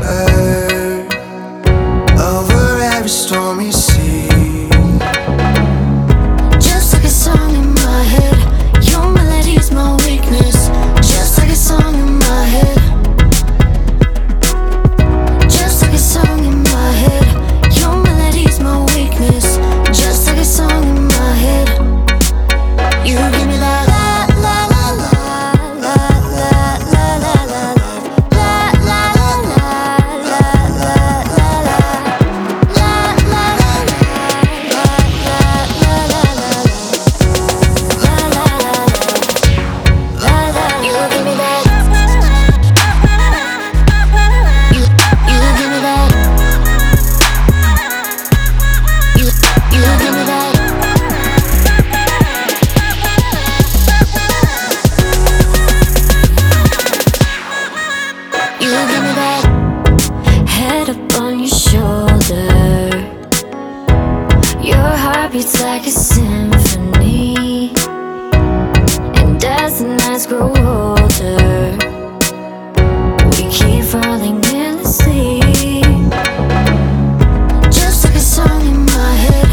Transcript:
shoulder over every stormy sea. Just like a song in my head, your melody is my weakness. Just like a song in my head. Just like a song in my head, your melody is my weakness. Just like a song in my head. You give me that la la la la la la la la la la la la la head up on your shoulder. Your heart beats like a symphony, and as the nights grow older, we keep falling endlessly. Just like a song in my head.